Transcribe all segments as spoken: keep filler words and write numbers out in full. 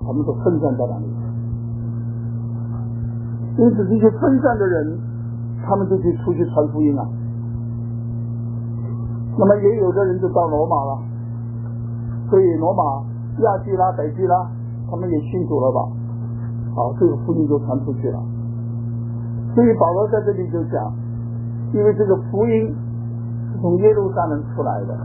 他们都分散在哪里？因此这些分散的人，他们就去出去传福音啊。那么也有的人就到罗马了，所以罗马、亚基拉、百基拉，他们也信主了吧？好，这个福音就传出去了。所以保罗在这里就讲，因为这个福音是从耶路撒冷出来的，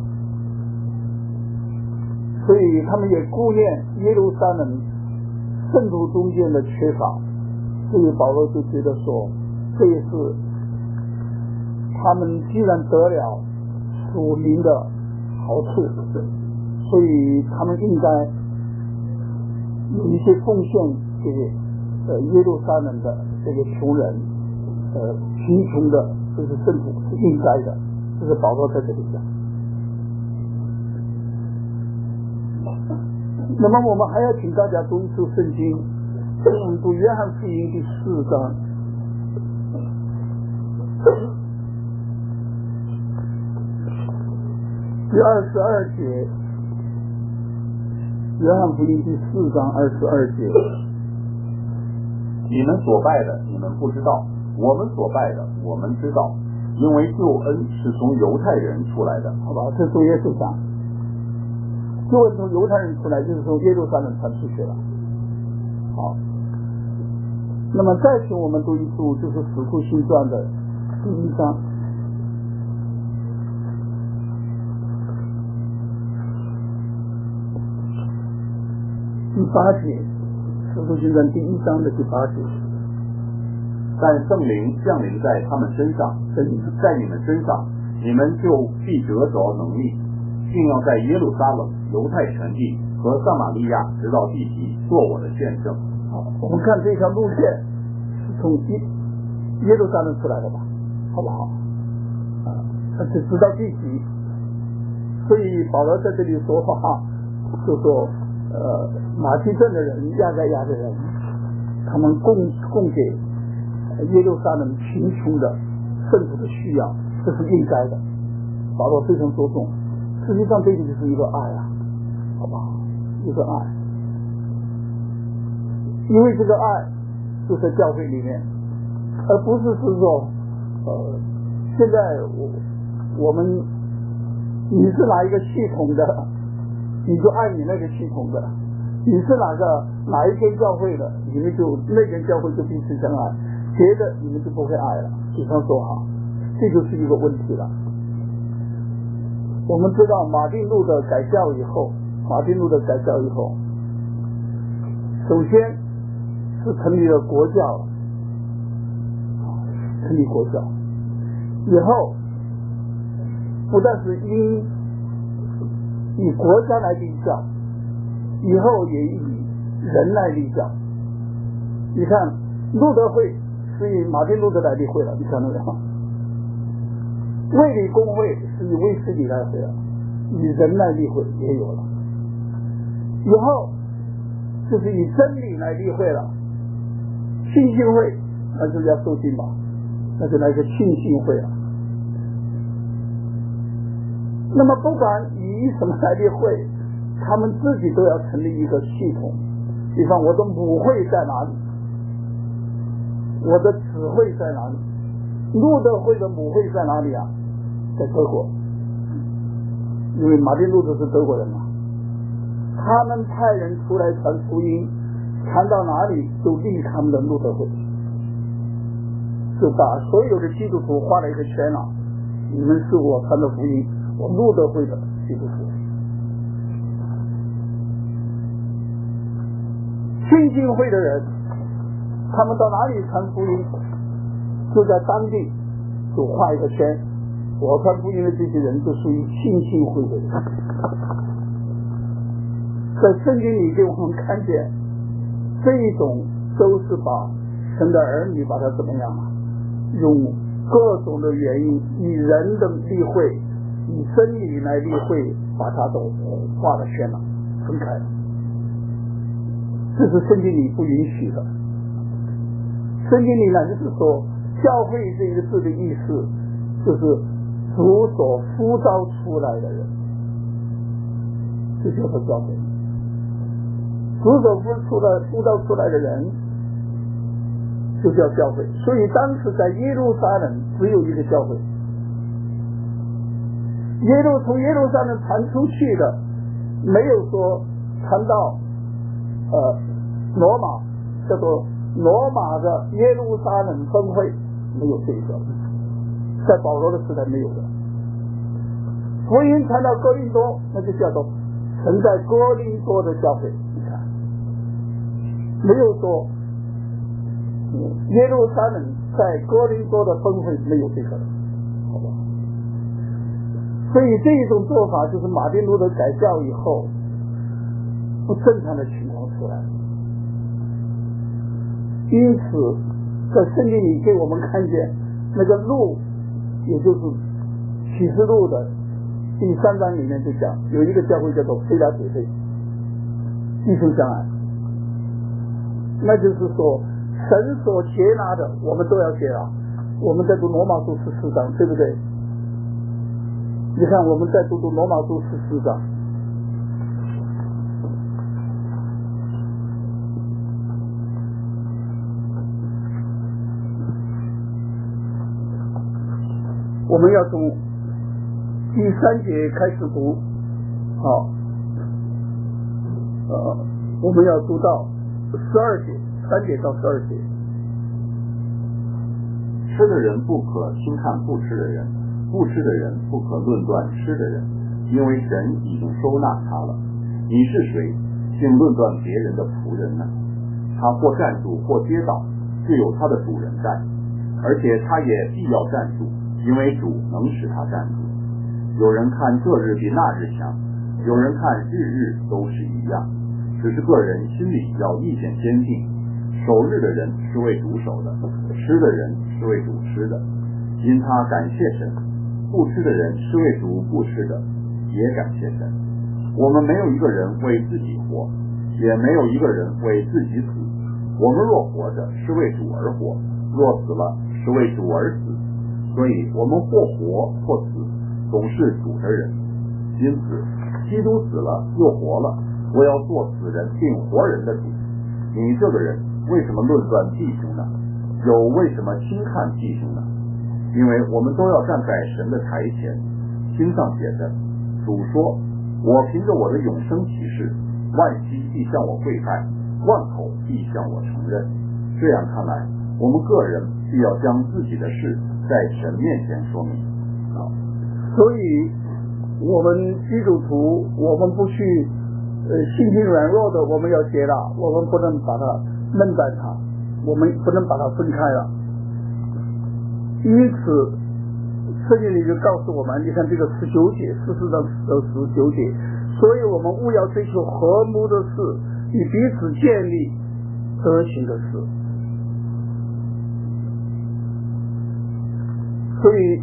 所以他们也顾念耶路撒冷圣徒中间的缺乏，所以保罗就觉得说，这也是他们既然得了属灵的好处，所以他们应该有一些奉献给呃耶路撒冷的这个穷人，呃贫穷的这是圣徒是应该的，这是保罗在这里讲。那么我们还要请大家读一次圣经，读约翰福音第四章。第二十二节，约翰福音第四章二十二节。 你们所拜的，你们不知道；我们所拜的，我们知道，因为救恩是从犹太人出来的。 好吧，这是耶稣讲，救恩从犹太人出来，就是从耶路撒冷传出去了。好，那么再请我们读一读，就是《使徒行传》的第一章。第八节，使徒行传第一章的第八节。 但圣灵降临在他们身上，在你们身上，你们就必得着能力，并要在耶路撒冷、犹太全地和撒玛利亚直到地极做我的见证。 好，我们看这条路线是从耶耶路撒冷出来的吧，好不好？啊，它是直到地极。所以保罗在这里说话，就说呃，马其顿的人、亚该亚的人，他们供供给耶路撒冷贫穷的圣徒的需要，这是应该的。保罗非常着重，实际上这个就是一个爱啊，好不好？一个爱，因为这个爱就在教会里面，而不是是说，呃，现在我我们你是哪一个系统的，你就爱你那个系统的；你是哪个哪一间教会的，你们就那间教会就彼此相爱，别的你们就不会爱了。比方说哈，这就是一个问题了。我们知道马丁路德改教以后，马丁路德改教以后，首先是成立了国教，成立国教以后，不但是因以国家来立教，以后也以人来立教。你看路德会是以马丁路德来立会了，你看到没有？卫理公会是以卫斯理来会了，以人来立会也有了。以后就是以真理来立会了，信信会那就要受信吧，那就来个信信会了。那么不管以什么来立会，他们自己都要成立一个系统。比方我的母会在哪里，我的子会在哪里，路德会的母会在哪里啊？在德国，因为马丁路德是德国人嘛，他们派人出来传福音，传到哪里就立他们的路德会，就把所有的基督徒画了一个圈了。你们是我传的福音，我路德会的基督徒。信信会的人，他们到哪里传福音，就在当地就画一个圈。我传福音的这些人就属于信信会的人。在圣经里给我们看见，这一种都是把神的儿女把它怎么样啊？用各种的原因，以人的例会，以真理来例会，把它都画了圈了，分开了。这是圣经里不允许的。圣经里呢，就是说教会这个字的意思，就是主所呼召出来的人，这就是教会。 主所呼出来呼召出来的人就叫教会。所以当时在耶路撒冷只有一个教会，耶路从耶路撒冷传出去的没有说传到呃罗马，叫做罗马的耶路撒冷分会，没有这个，在保罗的时代没有的。福音传到哥林多，那就叫做存在哥林多的教会。你看，没有说耶路撒冷在哥林多的分会，没有这个，好吧？所以这一种做法就是马丁路德改教以后不正常的情况出来。因此在圣经里给我们看见那个路，也就是启示录的第三章里面就讲，有一个教会叫做非拉铁非，弟兄相爱，那就是说神所接纳的我们都要接纳。我们在读罗马书十四章，对不对？你看我们在读读罗马书十四章，我们要从第三节开始读，好，呃，我们要读到十二节，三节到十二节。 吃的人不可轻看不吃的人，不吃的人不可论断吃的人，因为神已经收纳他了。你是谁，竟论断别人的仆人呢？他或站住或跌倒，自有他的主人在，而且他也必要站住，因为主能使他站住。有人看这日比那日强，有人看日日都是一样，只是个人心里要意见坚定。守日的人是为主守的，吃的人是为主吃的，因他感谢神；不吃的人是为主不吃的，也感谢神。我们没有一个人为自己活，也没有一个人为自己死。我们若活着，是为主而活；若死了，是为主而死。所以我们或活或死，总是主的人。因此基督死了又活了，我要做死人并活人的主。你这个人为什么论断弟兄呢？有为什么轻看弟兄呢？因为我们都要站在神的台前。经上写着，主说，我凭着我的永生启示，万膝必向我跪拜，万口必向我承认。这样看来，我们个人必要将自己的事在神面前说明。啊， 所以我们基督徒，我们不去呃性情软弱的，我们要接纳，我们不能把它闷在它，我们不能把它分开了。因此圣经里就告诉我们，你看这个十九节，十四章的十九节，所以我们务要追求和睦的事，以彼此建立德行的事。所以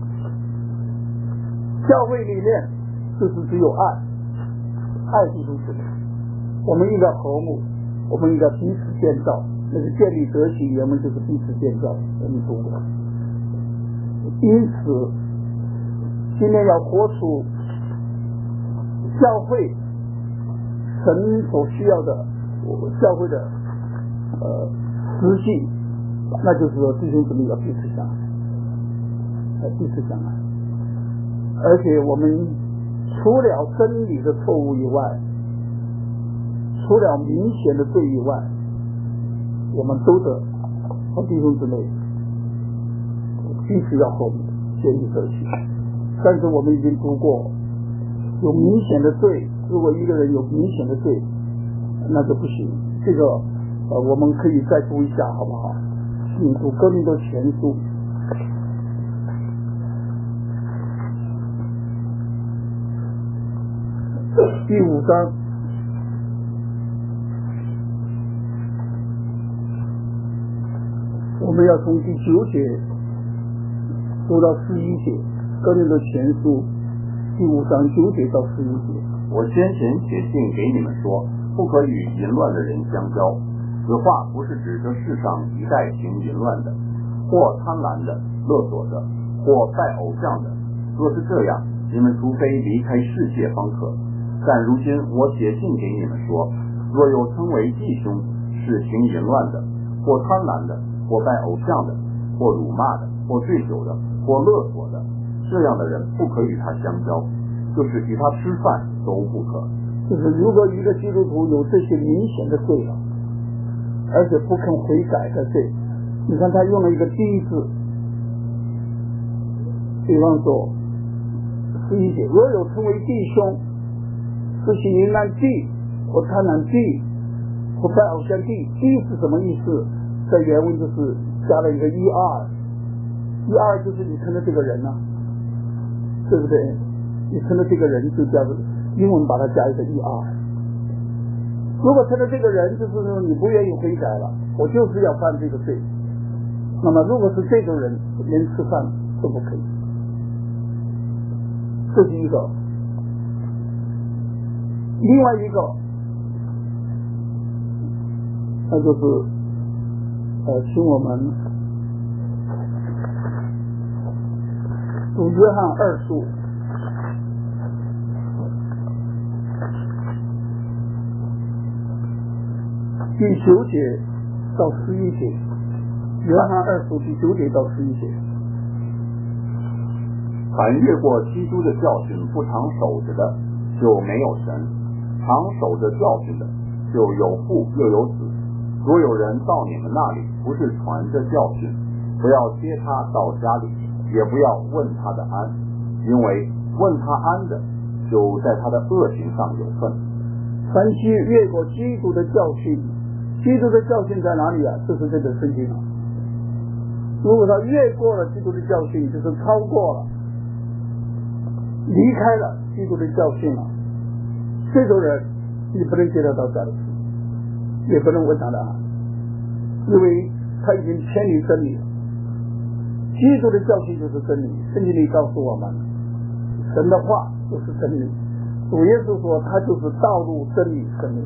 教会里面就是只有爱，爱弟兄姊妹，我们应该和睦，我们应该彼此建造，那个建立德行原文就是彼此建造，我们中国。因此今天要活出教会神所需要的教会的呃实际，那就是说弟兄姊妹要彼此相爱，彼此相爱。而且我们除了真理的错误以外，除了明显的罪以外，我们都得和弟兄姊妹彼此要和睦，建立德行。但是我们已经读过，有明显的罪，如果一个人有明显的罪，那就不行。这个呃，我们可以再读一下，好不好？请读哥林多前书第五章我们要从第九节读到十一节，哥林多前书第五章九节到十一节。 我先前写信给你们说，不可与淫乱的人相交。此话不是指这世上一代行淫乱的，或贪婪的、勒索的，或拜偶像的。若是这样，你们除非离开世界方可。但如今我写信给你们说， 若有称为弟兄，是行淫乱的，或贪婪的，或拜偶像的，或辱骂的，或醉酒的，或勒索的，这样的人不可与他相交，就是与他吃饭都不可。 就是如果一个基督徒有这些明显的罪了，而且不肯悔改的罪，你看他用了一个弟字，比方说十一节，若有称为弟兄，是行淫乱地或贪婪地或拜偶像地，地是什么意思？在原文就是加了一个一二，一二就是你称的这个人啊，对不对？你称的这个人就叫英文把它加一个一二。如果称的这个人就是说你不愿意悔改了，我就是要犯这个罪，那么如果是这种人，连吃饭都不可以。这是一个。另外一个，那就是呃，请我们读约翰二书第九节到十一节，约翰二书第九节到十一节。 凡越过基督的教训不常守着的，就没有神；常守着教训的，就有父又有子。若有人到你们那里，不是传着教训，不要接他到家里，也不要问他的安，因为问他安的，就在他的恶行上有份。 凡其越过基督的教训，基督的教训在哪里啊？就是这本圣经啊。如果他越过了基督的教训，就是超过了，离开了基督的教训了，这种人你不能接得到家里去，也不能问他的安，因为他已经偏离真理了。基督的教训就是真理，圣经里告诉我们，神的话就是真理。主耶稣说他就是道路真理生命，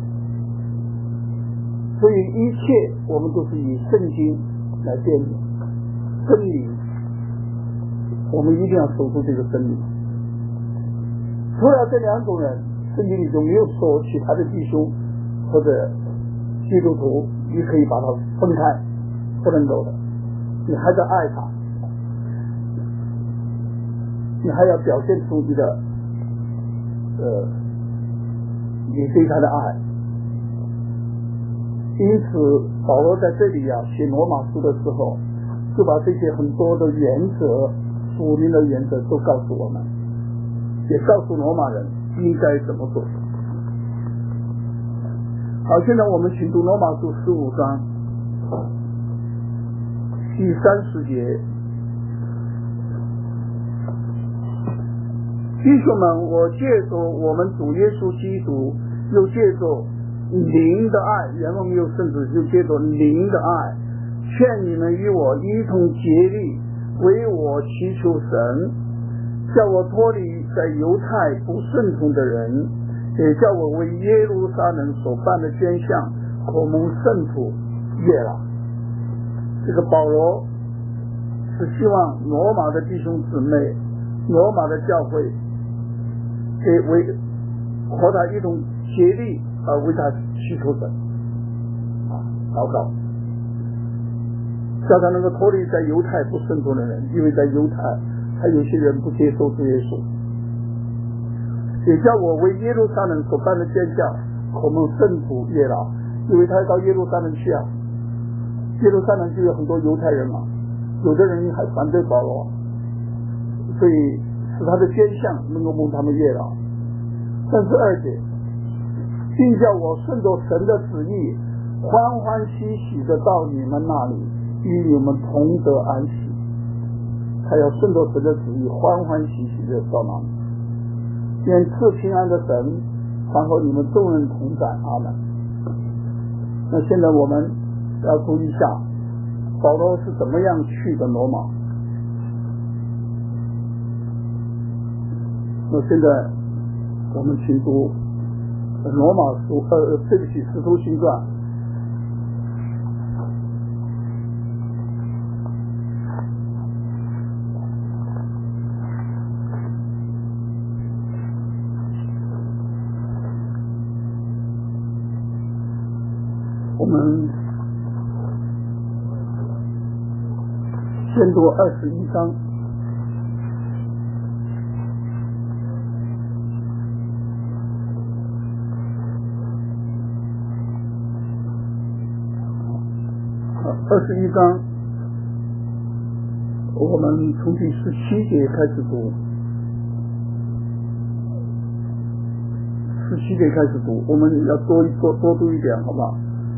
所以一切我们都是以圣经来辨别真理，我们一定要守住这个真理。除了这两种人，圣经里就没有说其他的弟兄或者基督徒你可以把它分开，不能够的，你还在爱他，你还要表现出你的呃你对他的爱。因此保罗在这里啊写罗马书的时候，就把这些很多的原则，属灵的原则都告诉我们，也告诉罗马人应该怎么做。好，现在我们请读罗马书十五章第三十节。弟兄们，我借着我们主耶稣基督，又借着灵的爱，原文没有圣子，就借着灵的爱，劝你们与我一同竭力，为我祈求神，叫我脱离在犹太不顺从的人，也叫我为耶路撒冷所办的捐项可蒙圣徒悦纳。这个保罗是希望罗马的弟兄姊妹，罗马的教会给为和他一同竭力而为他祈求神啊，祷告，叫他能够脱离在犹太不顺从的人，因为在犹太还有些人不接受主耶稣，也叫我为耶路撒冷所办的捐项可蒙圣徒悦纳，因为他到耶路撒冷去啊，耶路撒冷就有很多犹太人嘛，有的人还反对保罗，所以使他的捐项能够蒙他们悦纳。三十二节，并叫我顺着神的旨意，欢欢喜喜的到你们那里，与你们同得安息。他要顺着神的旨意，欢欢喜喜的到那里。愿赐平安的神常和你们众人同在，阿们。那现在我们要注意一下，保罗是怎么样去的罗马。那现在我们请读罗马书，呃，对不起，使徒行传我们先读二十一章。二十一章，我们从第十七节开始读，十七节开始读，我们要多多多读一点，好不好？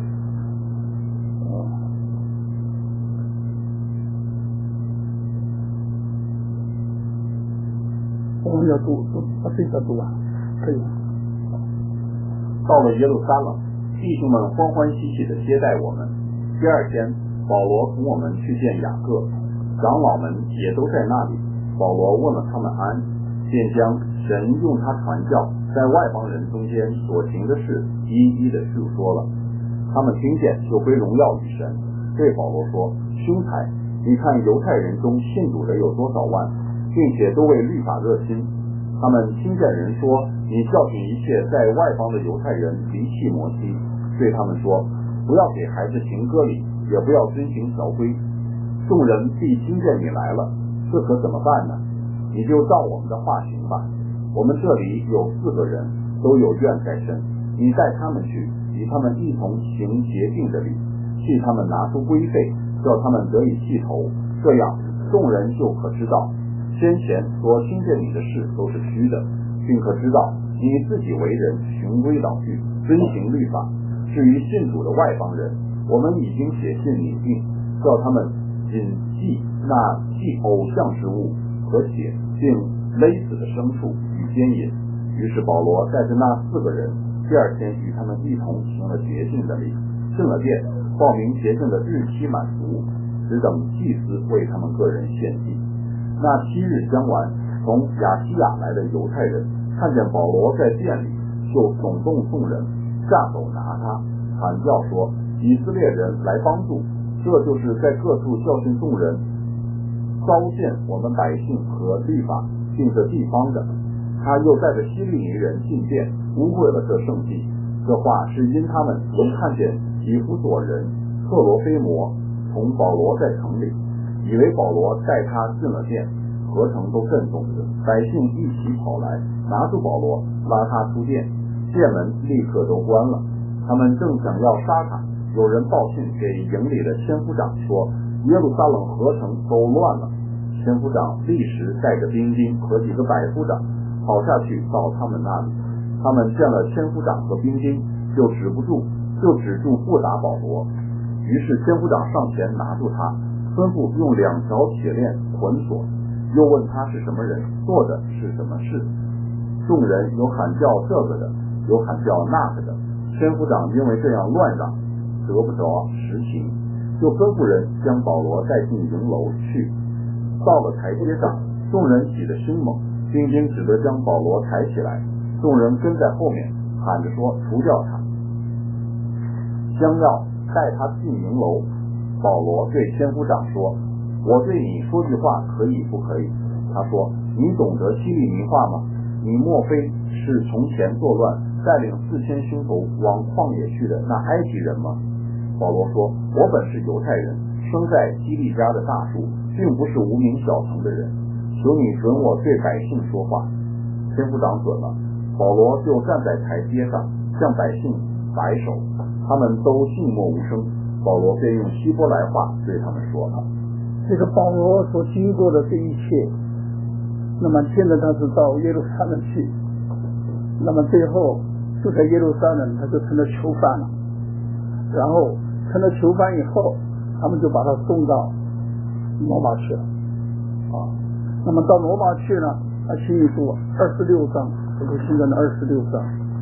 我们要读读把这个读完，可以。 到了耶路撒冷，弟兄们欢欢喜喜地接待我们。第二天，保罗同我们去见雅各，长老们也都在那里。保罗问了他们安，便将神用他传教在外邦人中间所行的事一一的述说了。他们听见就归荣耀与神，对保罗说：兄台，你看犹太人中信主的有多少万，并且都为律法热心。他们听见人说你教训一切在外邦的犹太人离弃摩西，对他们说：不要给孩子行割礼，也不要遵行条规。众人必听见你来了，这可怎么办呢？你就照我们的话行吧。我们这里有四个人，都有怨在身，你带他们去，与他们一同行洁净的礼，替他们拿出规费，叫他们得以剃头，这样众人就可知道先前所听见你的事都是虚的，并可知道你自己为人循规蹈矩，遵行律法。至于信主的外邦人，我们已经写信拟定，叫他们谨记那祭偶像之物和血，并勒死的牲畜与奸淫。于是保罗带着那四个人，第二天与他们一同行了洁净的礼，进了殿，报明洁净的日期满足，只等祭司为他们个人献祭。那七日将完，从亚细亚来的犹太人看见保罗在殿里，就耸动众人，下手拿他，喊叫说：以色列人来帮助，这就是在各处教训众人，糟践我们百姓和律法，并这地方的。他又带着希利尼人进殿，污秽了这圣地。这话是因他们曾看见以弗所人特罗菲摩同保罗在城里，以为保罗带他进了殿，合城都震动着，百姓一起跑来，拿住保罗，拉他出殿，殿门立刻都关了。他们正想要杀他，有人报信给营里的千夫长说，耶路撒冷合城都乱了。千夫长立时带着兵丁和几个百夫长跑下去到他们那里。他们见了千夫长和兵丁，就止不住，就止住不打保罗。于是千夫长上前拿住他，吩咐用两条铁链捆锁，又问他是什么人，做的是什么事。众人有喊叫这个的，有喊叫那个的。千夫长因为这样乱嚷，得不着实情，就吩咐人将保罗带进营楼去。到了台阶上，众人起的兴猛，兵丁只得将保罗抬起来，众人跟在后面喊着说除掉他。将要带他进营楼，保罗对千夫长说：我对你说句话可以不可以？他说：你懂得希利尼话吗？你莫非是从前作乱带领四千凶徒往旷野去的那埃及人吗？保罗说：我本是犹太人，生在基利家的大树，并不是无名小城的人，求你准我对百姓说话。千夫长准了，保罗就站在台阶上向百姓摆手，他们都静默无声。保罗便用希伯来话对他们说了。 这个保罗所经过的这一切，那么现在他是到耶路撒冷去，那么最后就在耶路撒冷他就成了囚犯了，然后成了囚犯以后，他们就把他送到罗马去了啊。那么到罗马去了，他请你读二十六章，这个现在的二十六章。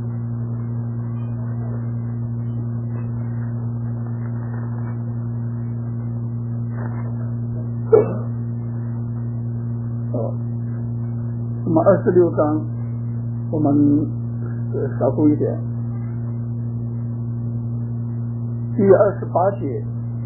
那么二十六章我们呃少读一点，第二十八节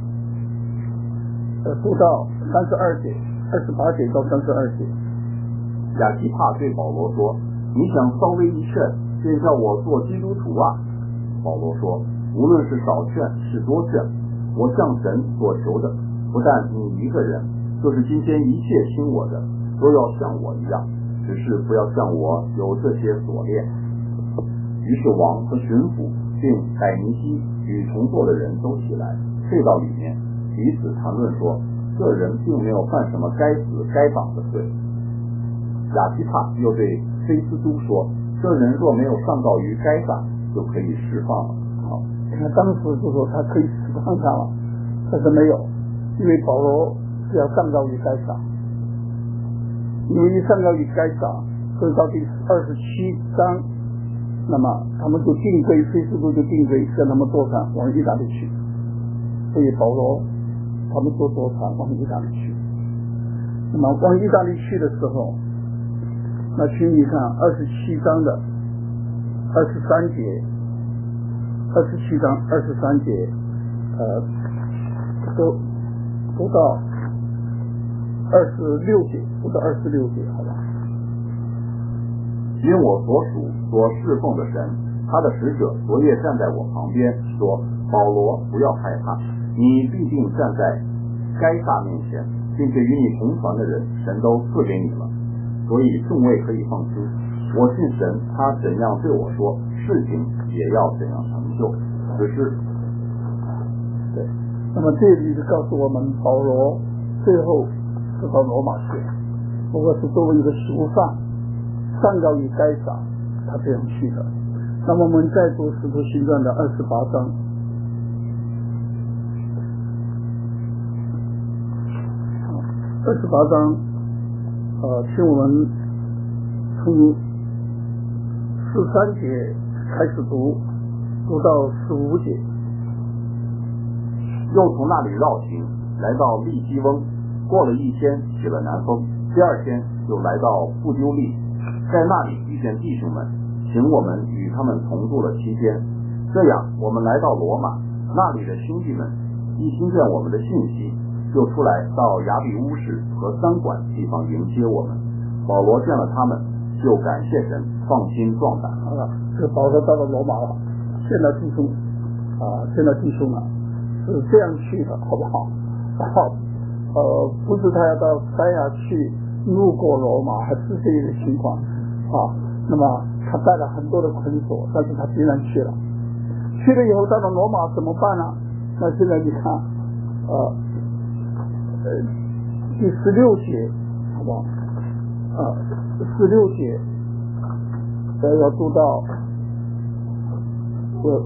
呃读到三十二节，二十八节到三十二节。 亚基帕对保罗说：你想稍微一劝，便叫我做基督徒啊？保罗说： 无论是少劝是多劝，我向神所求的，不但你一个人，就是今天一切听我的，都要像我一样，只是不要像我有这些锁链。于是王和巡抚并改尼基与同坐的人都起来，退到里面，彼此谈论说，这人并没有犯什么该死该绑的罪。亚基帕又对菲斯都说，这人若没有上告于该撒，就可以释放了。 好，那当时就说他可以释放他了，但是没有，因为保罗是要上告于该撒，因为一上告于该撒，所以到第二十七章，那么他们就定罪，菲斯都就定罪，让他们坐船往意大利去。所以保罗他们就坐船往意大利去。那么往意大利去的时候，那请你看二十七章的二十三节，二十七章二十三节，呃，都读到二十六节，读到二十六节，好吧？ 因我所属所侍奉的神，他的使者昨夜站在我旁边，说：保罗，不要害怕，你必定站在该撒面前，并且与你同船的人，神都赐给你了。所以众位可以放心，我信神，他怎样对我说，事情也要怎样成就。只是， 对，那么这里就告诉我们，保罗最后是到罗马去，不过是作为一个囚犯，上告于该撒，他这样去的。那么我们再读使徒行传的二十八章。二十八章，呃，请我们从十三节开始读，读到十五节。 又从那里绕行，来到利基翁，过了一天起了南风，第二天就来到布丢利，在那里遇见弟兄们，请我们与他们同住了七天。这样，我们来到罗马，那里的兄弟们一听见我们的信息，就出来到亚比乌市和三馆地方迎接我们。保罗见了他们，就感谢神，放心壮胆。 好了，这保罗到了罗马了，现在弟兄啊，现在弟兄啊，是这样去的，好不好？好，呃，不是他要到三亚去，路过罗马，还是这一个情况啊。那么他带了很多的捆锁，但是他竟然去了。去了以后到了罗马怎么办呢？那现在你看，呃。呃，第十六节，好不好？啊，十六节，呃，要读到，呃，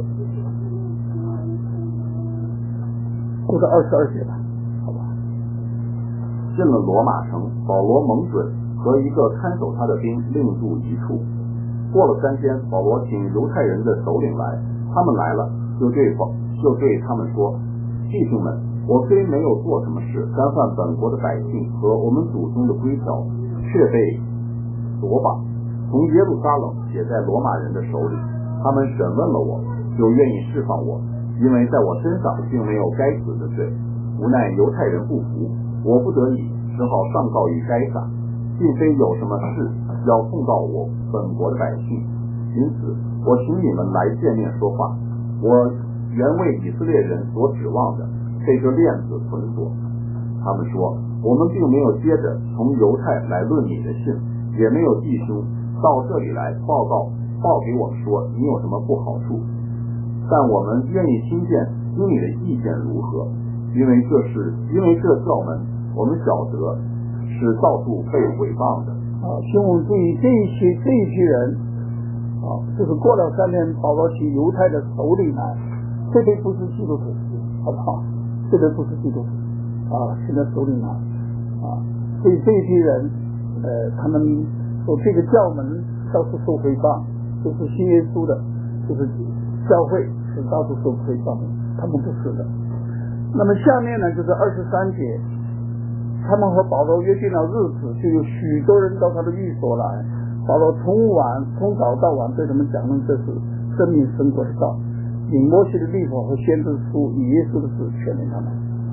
读到二十二节吧，好吧？ 进了罗马城，保罗蒙准和一个看守他的兵另住一处。过了三天，保罗请犹太人的首领来，他们来了，就对保就对他们说：弟兄们，我虽没有做什么事，干犯本国的百姓和我们祖宗的规条，却被索绑，从耶路撒冷写在罗马人的手里。他们审问了我，就愿意释放我，因为在我身上并没有该死的罪。无奈犹太人不服，我不得已只好上告于该撒，并非有什么事要控告我本国的百姓。因此我请你们来见面说话。我原为以色列人所指望的，被这链子捆锁。他们说，我们并没有接着从犹太来论你的信，也没有弟兄到这里来报告报给我们说你有什么不好处，但我们愿意听见听你的意见如何，因为这是因为这教门我们晓得是到处被毁谤的。 啊，请我们注意这一些这一批人啊，就是过了三天，保罗请犹太的首领来，这对不是基督徒，好不好？这对不是基督徒啊，现在首领来啊，所以这一批人，呃，他们说这个教门到处受诽谤，就是信耶稣的，就是教会是到处受诽谤的，他们不是的。那么下面呢，就是二十三节，他们和保罗约定了日子，就有许多人到他的寓所来。保罗从晚从早到晚对他们讲论这是生命生活的道，以摩西的律法和先知书，以耶稣的事劝勉他们。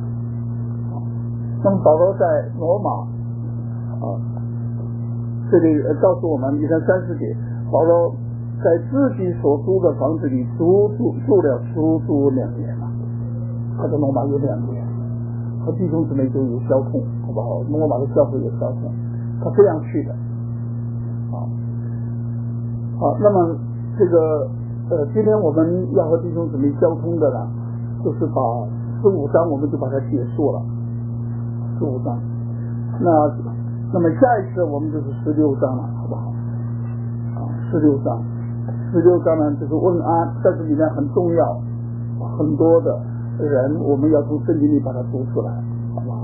那么保罗在罗马啊，这里告诉我们，你看三十节，保罗在自己所租的房子里租住住了足足两年了，他在罗马有两年，和弟兄姊妹就有交通，好不好？罗马的教会有交通，他这样去的。啊，好，那么这个呃，今天我们要和弟兄姊妹交通的呢，就是把十五章我们就把它结束了，十五章。那那么下一次我们就是十六章了，好不好？啊，十六章，十六章呢就是问安，在这里面很重要，很多的人我们要从圣经里把它读出来，好不好？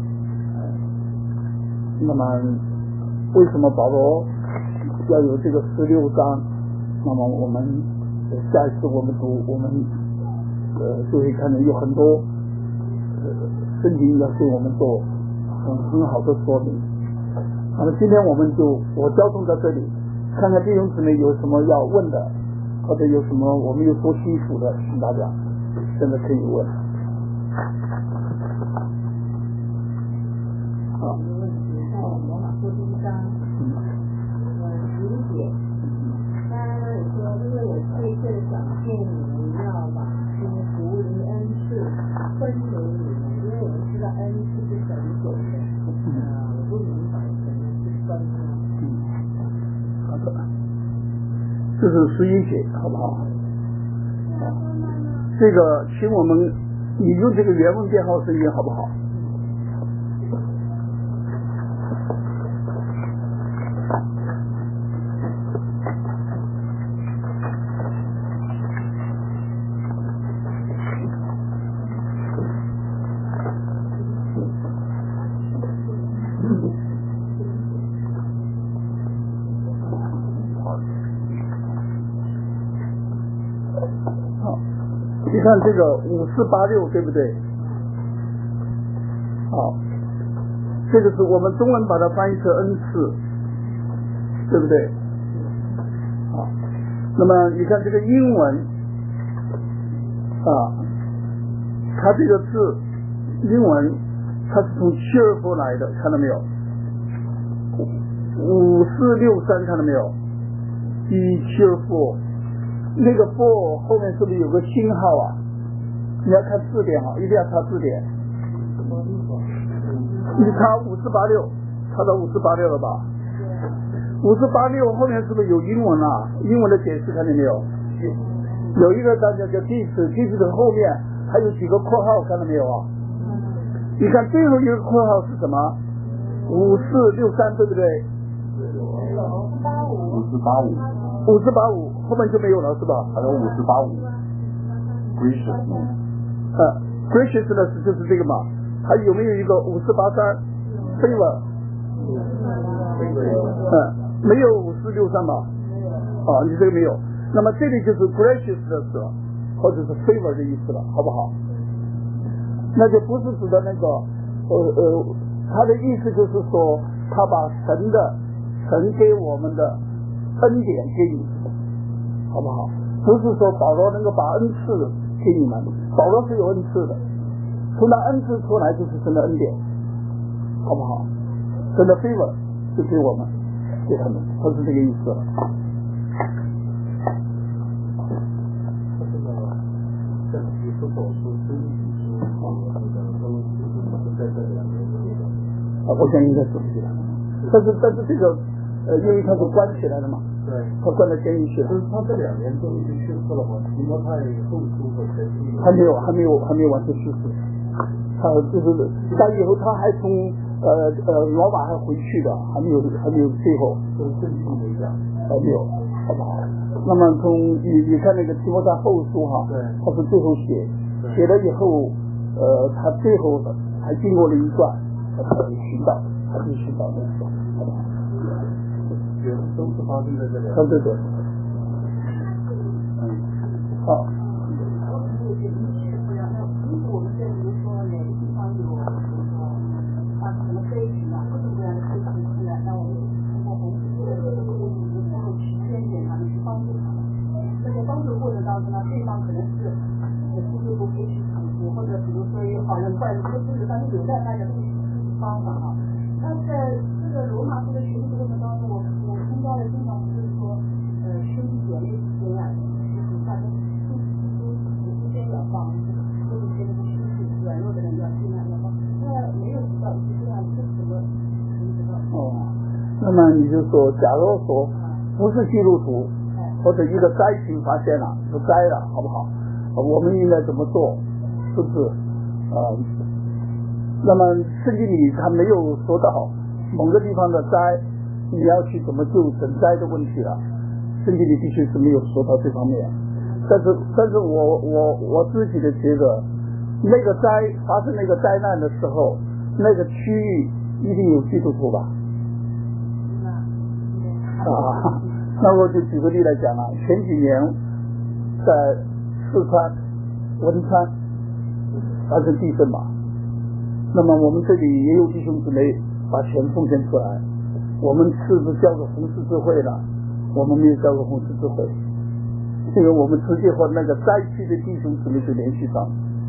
那么为什么保罗要有这个十六章？那么我们下一次我们读，我们呃就会看到有很多呃圣经要对我们做很很好的说明。那么今天我们就我交通在这里，看看弟兄姊妹有什么要问的，或者有什么我们有说清楚的，请大家现在可以问。好。这是十一节，好不好？这个，请我们你用这个原文编号声音，好不好？你看这个五四八六对不对？好，这个是我们中文把它翻译成恩赐，对不对？好，那么你看这个英文啊，它这个字英文它是从 cheerful 来的，看到没有？五四六三看到没有？一 cheerful。那个 for 后面是不是有个星号啊？你要看字典啊，一定要查字典。你查五四八六，查到五四八六了吧？五四八六后面是不是有英文啊？英文的解释看见没有？有一个大家叫 this，this 的后面还有几个括号，看到没有啊？你看最后一个括号是什么？五四六三对不对？ 五四八五。 五四八五后面就没有了是吧？ 还有五四八五 gracious 呃 graciousness 就是这个嘛，还有没有一个五四八三 favor？ 嗯，没有五四六三吧？啊，你这个没有。那么这里就是 graciousness 或者是 favor 的意思了，好不好？那就不是指的那个呃呃，他的意思就是说他把神的神给我们的恩典给你，好不好？不是说保罗能够把恩赐给你们，保罗是有恩赐的，从那恩赐出来就是神的恩典，好不好？神的 favor 就给我们，给他们，他是这个意思了。啊，我想应该是这样，但是但是这个呃，因为它是关起来的嘛。对，他关到监狱去了。 就是他这两年终于去世了吗？提摩太后书和前书还没有，还没有，还没有完全去世。他就是但以后他还从呃呃罗马还回去的，还没有，还没有最后。 跟圣经没讲， 还没有，好不好？那么从你你看那个提摩太后书哈， 对， 他是最后写，写了以后，呃，他最后还经过了一段，他才寻到，才去寻到那个，好不好？ 都是发生在这里。 对对对。嗯，好。 帮助过程当中呢，对方可能是呃不得不给予处置，或者比如说有好人坏人，这个事实上是有待大家都方法哈。那在这个罗马这个学习过程当中，我我听到的经常就是说，呃，兄弟姐有类似这样的，就是他的之间要帮，就是这个虚实软弱的人要尽量要帮。那没有知道是这样，这是什么？你知道？ 哦，那么你就说，假如说不是基督徒，或者一个灾情发现了，就灾了，好不好？我们应该怎么做？是不是？呃，那么圣经里他没有说到某个地方的灾，你要去怎么救赈灾的问题了。圣经里的确是没有说到这方面，但是，但是我我我自己的觉得，那个灾发生那个灾难的时候，那个区域一定有基督徒吧？啊，那我就举个例来讲了，前几年在四川汶川发生地震嘛，那么我们这里也有弟兄姊妹把钱奉献出来，我们是不是交个红十字会呢？我们没有交个红十字会，因为我们直接和那个灾区的弟兄姊妹就联系上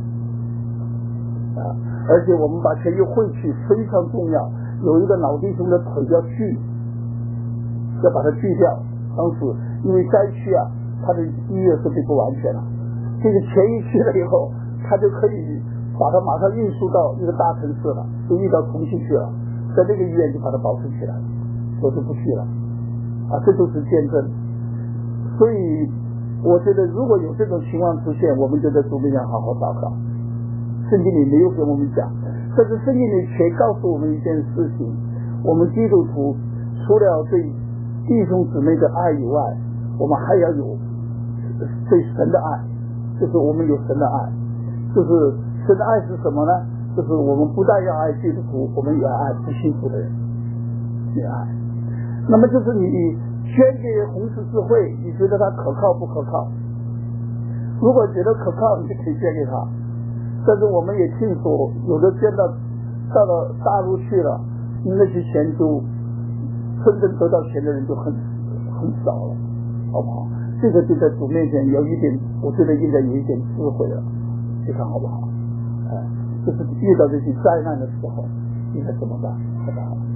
啊，而且我们把钱又汇去非常重要，有一个老弟兄的腿要锯，要把它锯掉。当时因为灾区啊，他的医院设备不完全了，这个钱一去了以后，他就可以把它马上运输到一个大城市了，就运到重庆去了，在那个医院就把它保存起来，我就不去了啊，这都是见证。所以我觉得如果有这种情况出现，我们就在主面前好好祷告。圣经里没有给我们讲，但是圣经里却告诉我们一件事情，我们基督徒除了对弟兄姊妹的爱以外，我们还要有对神的爱，就是我们有神的爱，就是神的爱是什么呢？就是我们不但要爱基督徒，我们也要爱不信主的人，也爱。那么就是你捐给红十字会，你觉得它可靠不可靠？如果觉得可靠，你就可以捐给他。但是我们也听说，有的捐到到了大陆去了，那些钱就真正得到钱的人就很很少了，好不好？这个就在主面前有一点，我觉得应该有一点智慧了，你看好不好？哎，就是遇到这些灾难的时候，应该怎么办？好不好？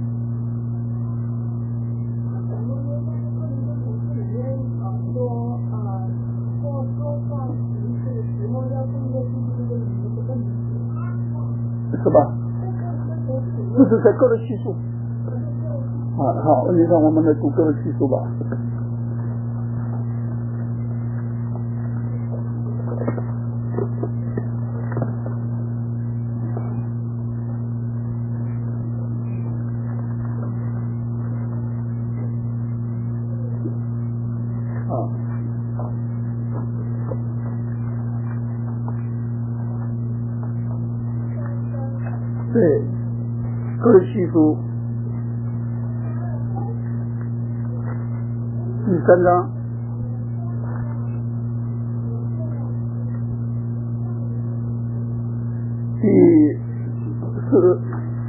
是吧？这是在哥罗西书啊，好，你看我们来读哥罗西书吧。对，哥罗西书第三章第四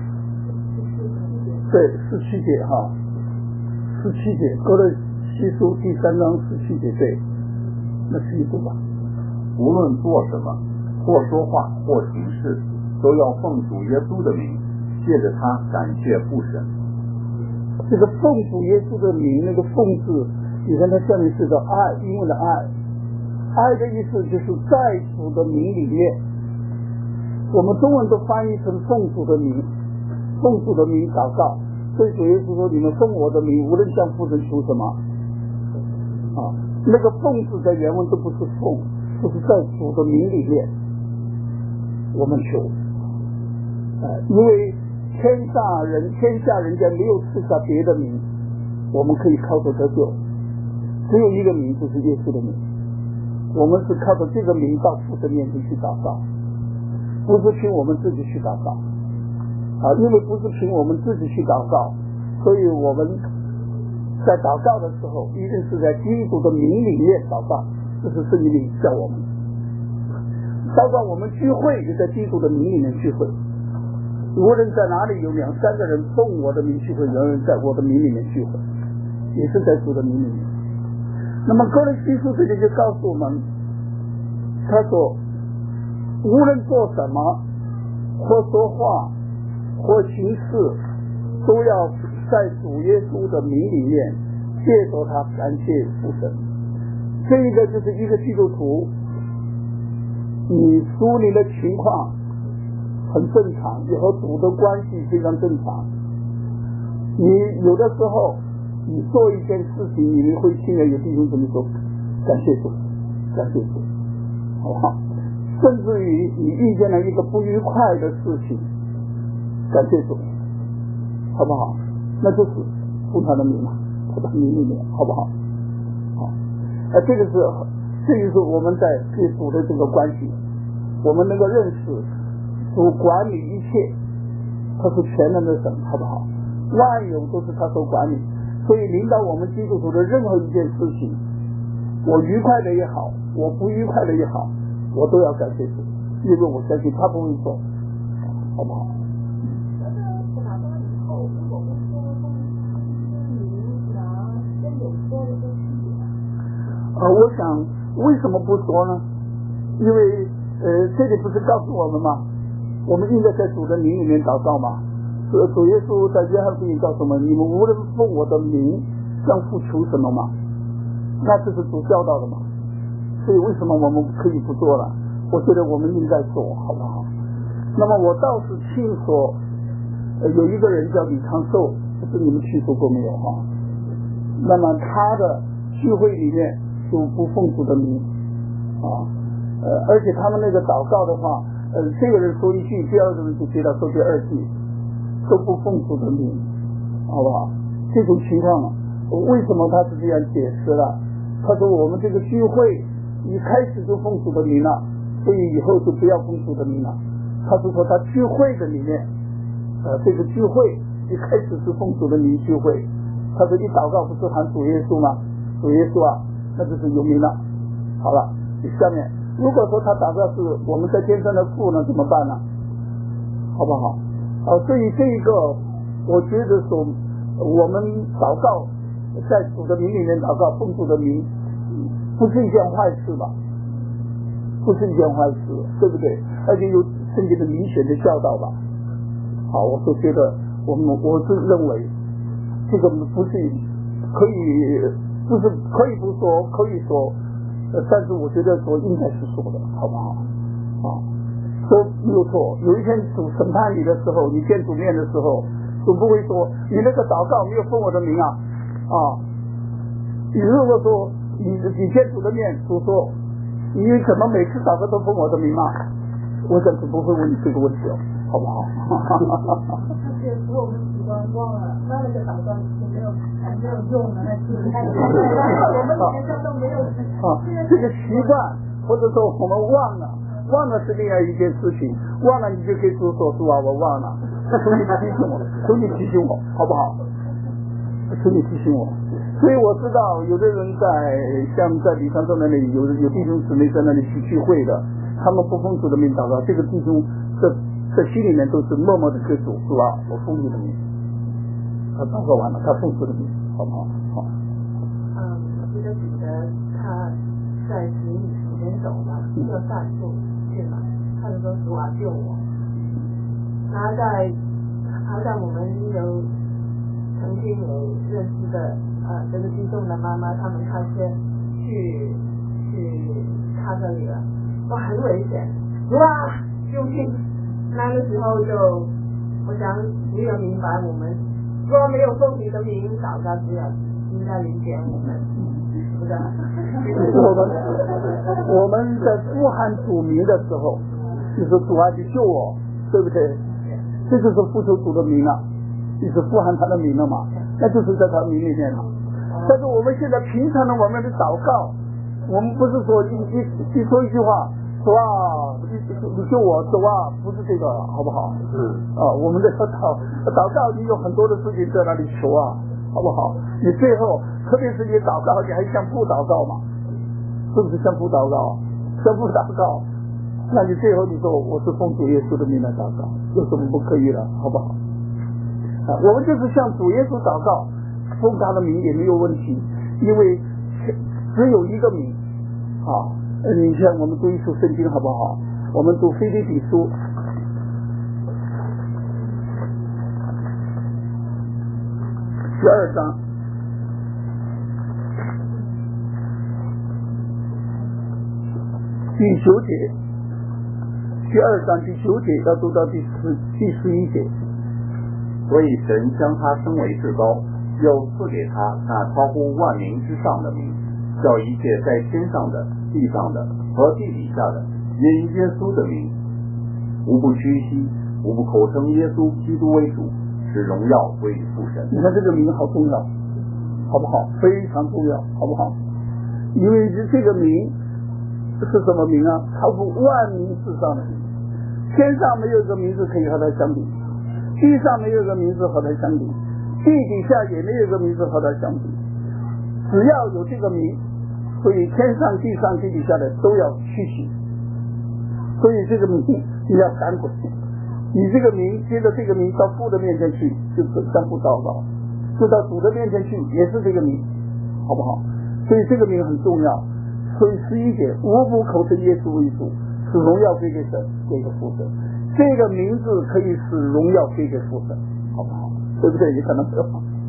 对十七节哈，十七节，哥罗西书第三章十七节，对，那是一部吧。 无论做什么，或说话，或行事，都要奉主耶稣的名，借着他感谢父神。 这个奉主耶稣的名，那个奉字，你看它下面是个爱，英文的爱，爱的意思就是在主的名里面，我们中文都翻译成奉主的名，奉主的名祷告。所以主耶稣说：“你们奉我的名，无论向父神求什么。”啊，那个奉字在原文都不是奉，就是在主的名里面，我们求。呃，因为天下人天下人间没有赐下别的名，我们可以靠着得救，只有一个名，就是耶稣的名。我们是靠着这个名到父神面前去祷告，不是凭我们自己去祷告啊！因为不是凭我们自己去祷告，所以我们在祷告的时候，一定是在基督的名里面祷告，这是圣经里教我们。包括我们聚会也在基督的名里面聚会。无论在哪里有两三个人奉我的名聚会，有人在我的名里面聚会，也是在主的名里面。那么哥罗西书这里就告诉我们，他说无论做什么，或说话，或行事，都要在主耶稣的名里面借着他感谢父神。 这一个就是一个基督徒，你属灵的情况很正常，也和主的关系非常正常。你有的时候你做一件事情，你们会听见有弟兄姊妹说感谢主，感谢主，好不好？甚至于你遇见了一个不愉快的事情，感谢主，好不好？那就是奉他的名了，他的名里面，好不好？好，呃，这个是，这就是我们在对主的这个关系，我们能够认识主管理一切，他是全能的神，好不好？万有都是他所管理，所以领导我们基督徒的任何一件事情，我愉快的也好，我不愉快的也好，我都要感谢主，因为我相信他不会错，好不好？呃，我想为什么不说呢？因为呃，这里不是告诉我们吗？我们应该在主的名里面祷告嘛。主主耶稣在约翰福音告诉我们：你们无论奉我的名向父求什么嘛，那这是主教导的嘛。所以为什么我们可以不做了？我觉得我们应该做，好不好？那么我倒是听说，呃，有一个人叫李长寿，不知你们听说过没有哈？那么他的聚会里面就不奉主的名啊，呃，而且他们那个祷告的话，呃，这个人说一句，第二个人就接着说第二句，都不奉主的名，好不好？这种情况，为什么他是这样解释了？他说我们这个聚会一开始就奉主的名了，所以以后就不要奉主的名了。他是说他聚会的里面，呃，这个聚会一开始是奉主的名聚会，他说一祷告不是喊主耶稣吗？主耶稣啊，那就是有名了。好了，下面如果说他祷告是我们在天上的父呢，怎么办呢？好不好？啊，所以这一个我觉得说我们祷告在主的名里面祷告，奉主的名不是一件坏事吧？不是一件坏事，对不对？而且有圣经的明显的教导吧。好，我是觉得我们我是认为这个不是可以，不是可以不说，可以说，呃，但是我觉得说应该是说的，好不好？啊，说没有错。有一天主审判你的时候，你见主面的时候，总不会说你那个祷告没有奉我的名啊啊！你如果说你你见主的面，主说你怎么每次祷告都奉我的名啊？我想主不会问你这个问题哦，好不好？ 那些使我们习惯忘了，那那个祷告就没有还没有用了，那是太我们学校都没有啊，这个习惯或者说我们忘了，忘了是另外一件事情，忘了你就可以主说主啊，我忘了，求你提醒我，求你提醒我，好不好？求你提醒我。所以我知道有的人在像在李长寿那里有有弟兄姊妹在那里去聚会的，他们不奉主的名祷告，这个弟兄在在心里面都是默默的跟主说啊，我奉你的名，他祷告完了，他奉主的名，好不好？好。 嗯，这个彼得他在死里前走嘛，要上路去嘛，他就说主啊救我。他在好像我们有曾经有认识的呃这个激动的妈妈，他们开车去去他这里了，哇很危险，哇救命！那个时候就我想没有明白我们若没有奉你的名祷告，只有应该理解我们，是的。 我们我们在呼喊主名的时候，你说主啊去救我，对不对？这就是呼求主的名了，你是呼喊他的名了嘛？那就是在他名里面了。但是我们现在平常的我们的祷告，我们不是说一一一说一句话，主啊，你你救我，主啊，不是这个，好不好？嗯。啊，我们的祷祷告，你有很多的事情在那里求啊，好不好？你最后，特别是你祷告，你还向父祷告嘛？是不是向父祷告？向父祷告，那你最后你说我是奉主耶稣的名来祷告，有什么不可以了，好不好？啊，我们就是向主耶稣祷告，奉他的名也没有问题，因为只有一个名啊。呃，你像我们读一书圣经好不好？我们读腓立比书十二章。 第九节，第二章第九节要读到第十第十一节。 所以神将他升为至高，又赐给他那超乎万民之上的名，叫一切在天上的、地上的和地底下的，因耶稣的名，无不屈膝，无不口称耶稣基督为主，使荣耀归于父神。 你看这个名好重要，好不好？非常重要，好不好？因为这个名是什么名啊？超乎万民之上的名，天上没有一个名字可以和它相比，地上没有一个名字和它相比，地底下也没有一个名字和它相比。只要有这个名，所以天上地上地底下的都要屈膝。所以这个名你要赶滚，你这个名接着这个名到父的面前去，就是相互祷告，就到主的面前去，也是这个名，好不好？所以这个名很重要。所以十一节，无不口称耶稣为主，使荣耀归给神，归给父神。这个名字可以使荣耀归给父神，好不好？对不对？你看到没有？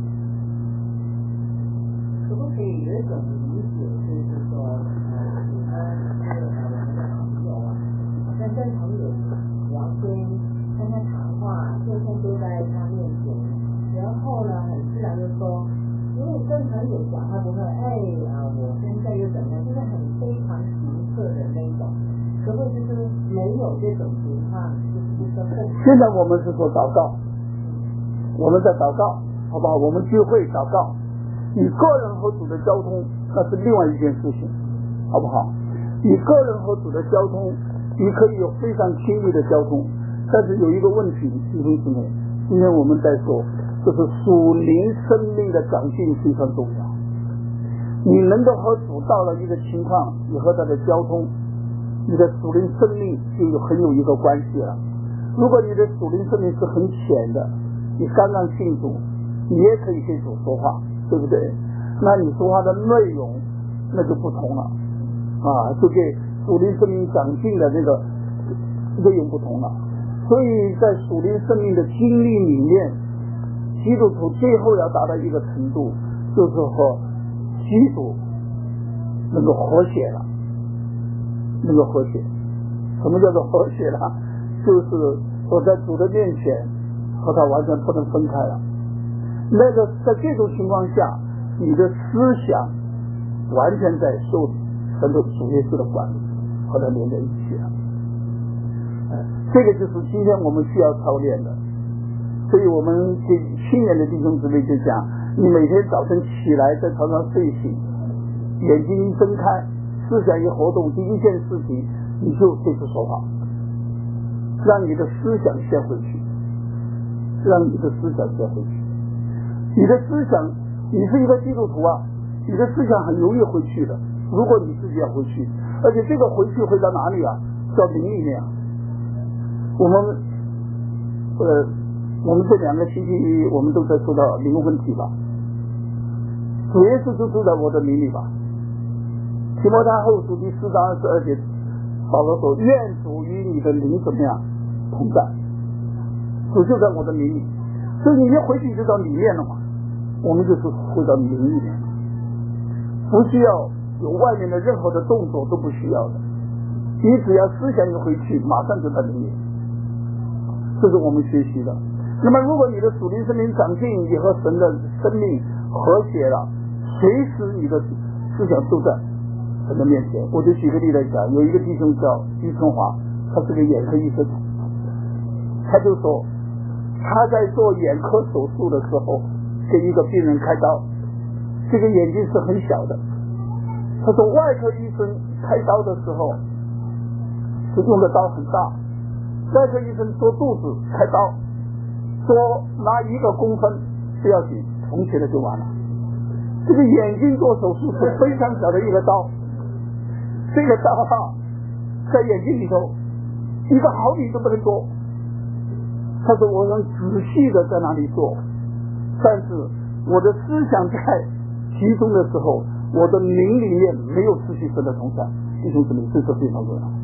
可不可以有一种理解，就是说，呃，他他有他的那个朋友啊，好像跟朋友聊天，跟他谈话，天天都在他面前，然后呢，很自然就说，因为跟朋友讲，他不会，哎啊，我现在又怎么样，就是很非常情色的那种。可不可以就是没有这种情况，就是说现在我们是说祷告，我们在祷告，好不好？我们聚会祷告，你个人和主的交通那是另外一件事情，好不好？你个人和主的交通，你可以有非常亲密的交通，但是有一个问题，弟兄姊妹，今天我们在说，就是属灵生命的长进非常重要。你能够和主到了一个情况，你和他的交通，你的属灵生命就有很有一个关系了。如果你的属灵生命是很浅的，你刚刚信主，你也可以跟主说话，对不对？那你说话的内容那就不同了啊，就跟属灵生命长进的这个内容不同了。所以在属灵生命的经历里面，基督徒最后要达到一个程度，就是和基督能够和谐了。那个和谐，什么叫做和谐呢？就是我在主的面前和他完全不能分开了。那个在这种情况下，你的思想完全在受神的主耶稣的管理，和他连在一起了。这个就是今天我们需要操练的。所以我们给青年的弟兄姊妹就讲，你每天早晨起来在床上睡醒，眼睛一睁开，思想一活动，第一件事情你就对主说话，让你的思想先回去，让你的思想先回去。你的思想，你是一个基督徒啊，你的思想很容易回去的。如果你自己要回去，而且这个回去回到哪里啊？到灵里面啊。我们呃，我们这两个星期我们都在说到灵问题吧。主耶稣就住在我的灵里吧。提摩太后书第四章二十二节，保罗说：“愿主与你的灵怎么样同在？”主就在我的灵里，所以你一回去就到里面了嘛。我们就是回到灵里面，不需要有外面的任何的动作，都不需要的。你只要思想一回去，马上就在灵里。这是我们学习的。那么，如果你的属灵生命长进，也和神的生命和谐了，随时你的思想都在神的面前。我就举个例来讲，有一个弟兄叫于春华，他是个眼科医生，他就说他在做眼科手术的时候，给一个病人开刀，这个眼睛是很小的。他说外科医生开刀的时候是用的刀很大，外科医生做肚子开刀，说拿一个公分不要紧，缝起来就完了。这个眼睛做手术是非常小的一个刀，这个刀哈在眼睛里头一个毫米都不能多。他说我很仔细的在那里做，但是我的思想在集中的时候，我的灵里面没有失去神的同在。弟兄姊妹，这是非常重要。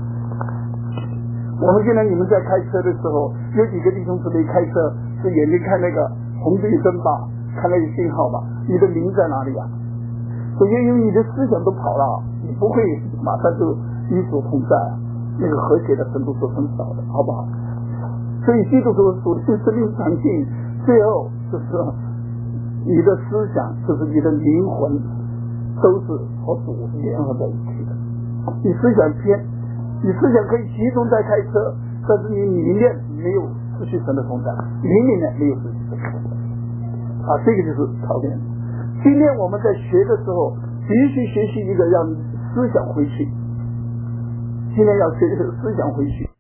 我们现在你们在开车的时候，有几个弟兄姊妹开车是眼睛看那个红绿灯吧，看那个信号吧，你的灵在哪里啊？所以因为你的思想都跑了，你不会马上就与主同在啊，那个和谐的程度是很少的，好不好？所以基督徒属性生命长进，最后就是你的思想，就是你的灵魂，都是和主联合在一起的。你思想偏，你思想可以集中在开车，但是你里面没有失去神的同在，灵里面没有失去神的同在啊，这个就是操练。今天我们在学的时候，必须学习一个让思想回去。今天要学的是思想回去。